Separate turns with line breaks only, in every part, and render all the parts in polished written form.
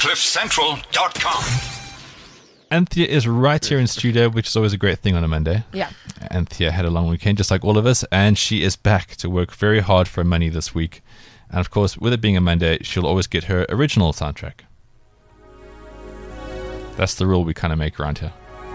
CliffCentral.com.
Anthea is right here in studio, which is always a great thing on a Monday.
Yeah.
Anthea had a long weekend, just like all of us, and she is back to work very hard for money this week. And of course, with it being a Monday, she'll always get her original soundtrack. That's the rule we kind of make around here.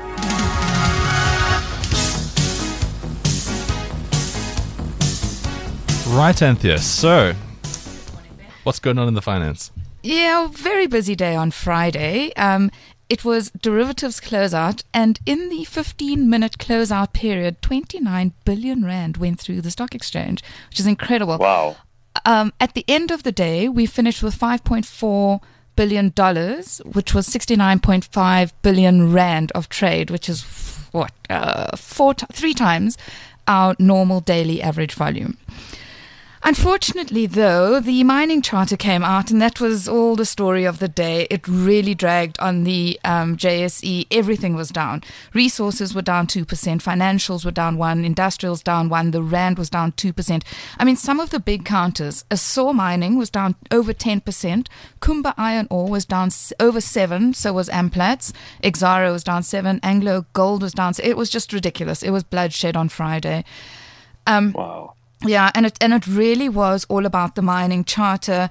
Right, Anthea. So, what's going on in the finance?
Yeah, very busy day on Friday. It was derivatives closeout, and in the 15-minute closeout period, 29 billion rand went through the stock exchange, which is incredible.
Wow.
At the end of the day, we finished with $5.4 billion, which was 69.5 billion rand of trade, which is three times our normal daily average volume. Unfortunately, though, the mining charter came out, and that was all the story of the day. It really dragged on the JSE. Everything was down. Resources were down 2%, financials were down 1%, industrials down 1%, the rand was down 2%. I mean, some of the big counters, Assore Mining was down over 10%, Kumba Iron Ore was down over 7%, so was Amplats, Exxaro was down 7%, Anglo Gold was down 7%. It was just ridiculous. It was bloodshed on Friday.
Wow.
Yeah, and it really was all about the mining charter.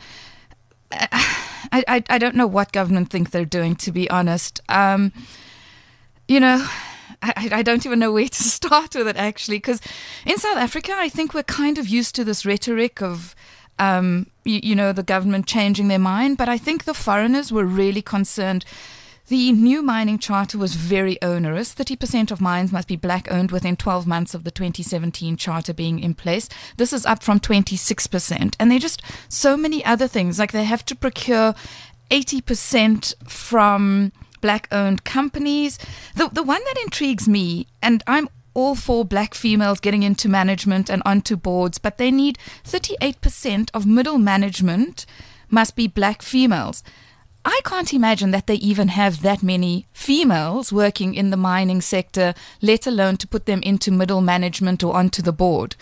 I don't know what government think they're doing, to be honest. I don't even know where to start with it, actually, because in South Africa, I think we're kind of used to this rhetoric of, the government changing their mind, but I think the foreigners were really concerned. The new mining charter was very onerous. 30% of mines must be black-owned within 12 months of the 2017 charter being in place. This is up from 26%. And there are just so many other things, like they have to procure 80% from black-owned companies. The one that intrigues me, and I'm all for black females getting into management and onto boards, but they need 38% of middle management must be black females. I can't imagine that they even have that many females working in the mining sector, let alone to put them into middle management or onto the board.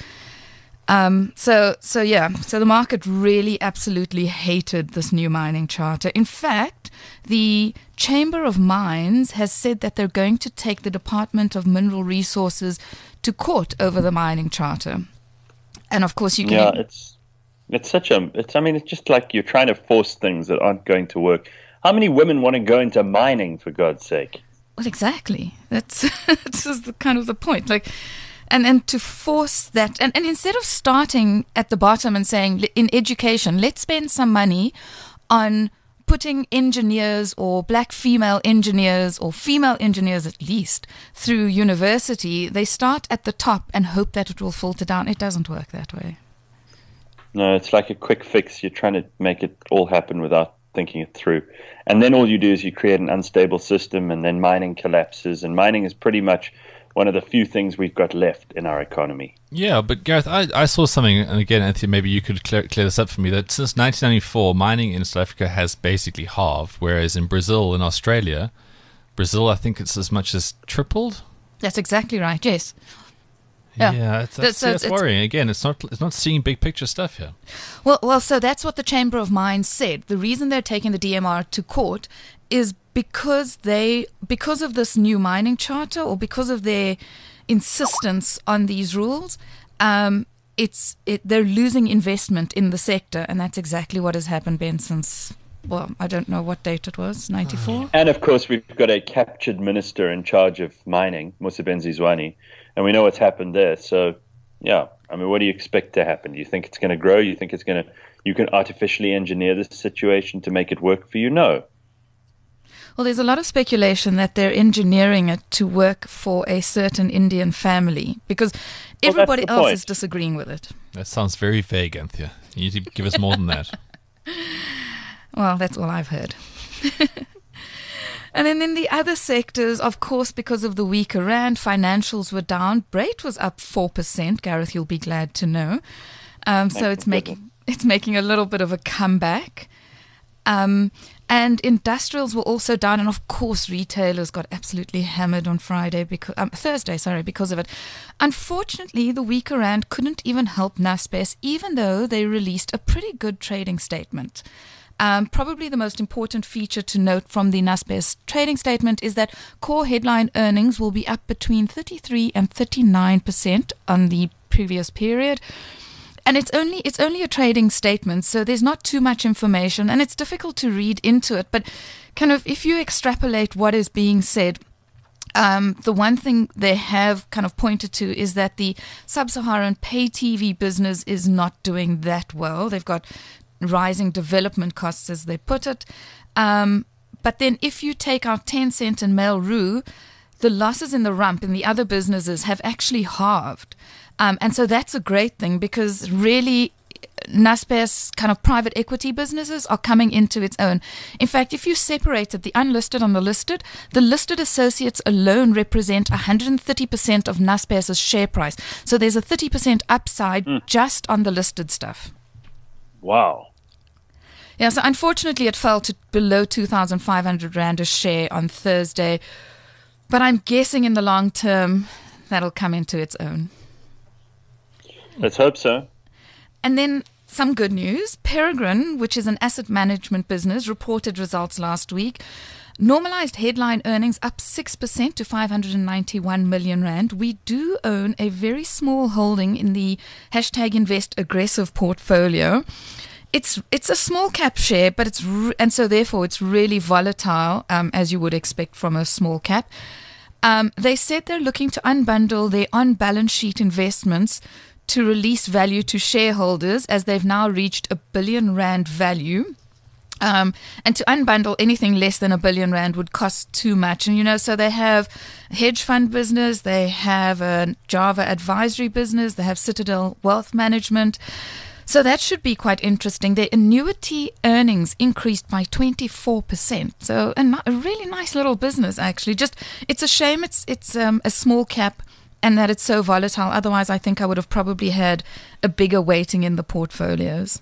So the market really absolutely hated this new mining charter. In fact, the Chamber of Mines has said that they're going to take the Department of Mineral Resources to court over the mining charter. And of course you can...
Yeah, it's just like you're trying to force things that aren't going to work. How many women want to go into mining, for God's sake?
Well, exactly. That's this is kind of the point. Like, and to force that, and instead of starting at the bottom and saying, in education, let's spend some money on putting engineers or black female engineers or female engineers at least through university, they start at the top and hope that it will filter down. It doesn't work that way.
No, it's like a quick fix. You're trying to make it all happen without thinking it through. And then all you do is you create an unstable system, and then mining collapses. And mining is pretty much one of the few things we've got left in our economy.
Yeah, but Gareth, I saw something, and again, Anthony, maybe you could clear this up for me, that since 1994, mining in South Africa has basically halved, whereas in Brazil and Australia, I think it's as much as tripled.
That's exactly right, yes.
Yeah, it's worrying. Again, it's not seeing big picture stuff here.
Well, so that's what the Chamber of Mines said. The reason they're taking the DMR to court is because of this new mining charter, or because of their insistence on these rules. They're losing investment in the sector, and that's exactly what has happened, Ben, since, well, I don't know what date it was, 94?
And of course, we've got a captured minister in charge of mining, Mosebenzi Zwane, and we know what's happened there. So, yeah, I mean, what do you expect to happen? Do you think it's going to grow? You think you can artificially engineer this situation to make it work for you? No.
Well, there's a lot of speculation that they're engineering it to work for a certain Indian family, because everybody else is disagreeing with it.
That sounds very vague, Anthea. You need to give us more than that.
Well, that's all I've heard. And then in the other sectors, of course, because of the weaker rand, financials were down. Brait was up 4%. Gareth, you'll be glad to know. So it's making a little bit of a comeback. And industrials were also down, and of course retailers got absolutely hammered on Thursday, because of it. Unfortunately, the weaker rand couldn't even help Naspers, even though they released a pretty good trading statement. Probably the most important feature to note from the Naspers trading statement is that core headline earnings will be up between 33 and 39% on the previous period. And it's only a trading statement, so there's not too much information, and it's difficult to read into it. But kind of if you extrapolate what is being said, the one thing they have kind of pointed to is that the sub-Saharan pay TV business is not doing that well. They've got rising development costs, as they put it. But then if you take out Tencent and Mail.ru, the losses in the rump in the other businesses have actually halved. And so that's a great thing, because really Naspers kind of private equity businesses are coming into its own. In fact, if you separated the unlisted and the listed associates alone represent 130% of Naspers' share price. So there's a 30% upside just on the listed stuff.
Wow.
Yeah, so unfortunately it fell to below 2,500 Rand a share on Thursday. But I'm guessing in the long term that'll come into its own.
Let's hope so.
And then some good news. Peregrine, which is an asset management business, reported results last week. Normalized headline earnings up 6% to 591 million Rand. We do own a very small holding in the #invest aggressive portfolio. It's a small cap share, but and so therefore it's really volatile, as you would expect from a small cap. They said they're looking to unbundle their on-balance sheet investments to release value to shareholders, as they've now reached R1 billion value. And to unbundle anything less than R1 billion would cost too much. And, so they have a hedge fund business, they have a Java advisory business, they have Citadel Wealth Management. So that should be quite interesting. Their annuity earnings increased by 24%. So a really nice little business, actually. Just, it's a shame it's a small cap, and that it's so volatile. Otherwise, I think I would have probably had a bigger weighting in the portfolios.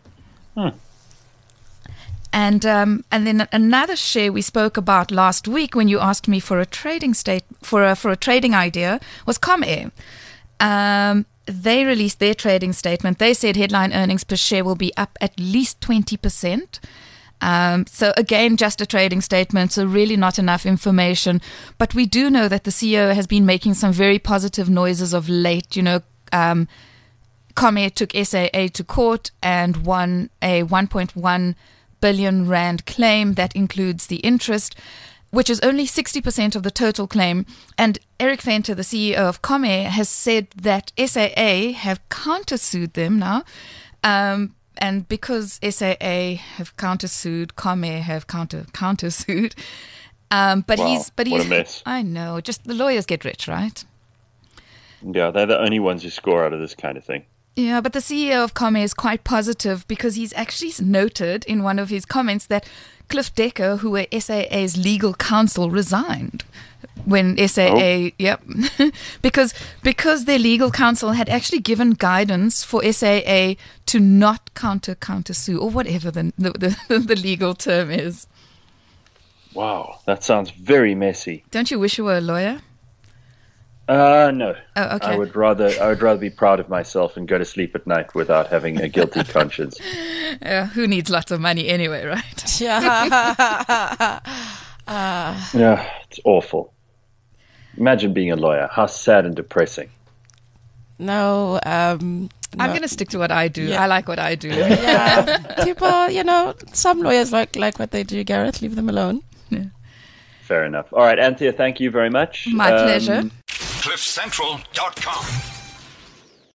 And then another share we spoke about last week when you asked me for a trading for a trading idea was Comair. They released their trading statement. They said headline earnings per share will be up at least 20%. So again, just a trading statement, so really not enough information. But we do know that the CEO has been making some very positive noises of late. Comair took SAA to court and won a 1.1 billion Rand claim that includes the interest, which is only 60% of the total claim. And Eric Venter, the CEO of Comair, has said that SAA have countersued them now. And because SAA have countersued, Comair have countersued. But
wow,
he's
what a mess.
I know, just the lawyers get rich, right?
Yeah, they're the only ones who score out of this kind of thing.
Yeah, but the CEO of Comair is quite positive, because he's actually noted in one of his comments that Cliff Decker, who were SAA's legal counsel, resigned when SAA, because their legal counsel had actually given guidance for SAA to not countersue, or whatever the legal term is.
Wow, that sounds very messy.
Don't you wish you were a lawyer?
No.
Oh, okay.
I would rather be proud of myself and go to sleep at night without having a guilty conscience.
Who needs lots of money anyway, right?
Yeah.
Yeah, it's awful. Imagine being a lawyer. How sad and depressing.
No.
I'm going to stick to what I do. Yeah. I like what I do.
Yeah. People, some lawyers like what they do, Gareth. Leave them alone.
Yeah.
Fair enough. All right, Anthea, thank you very much.
My pleasure.
CliffCentral.com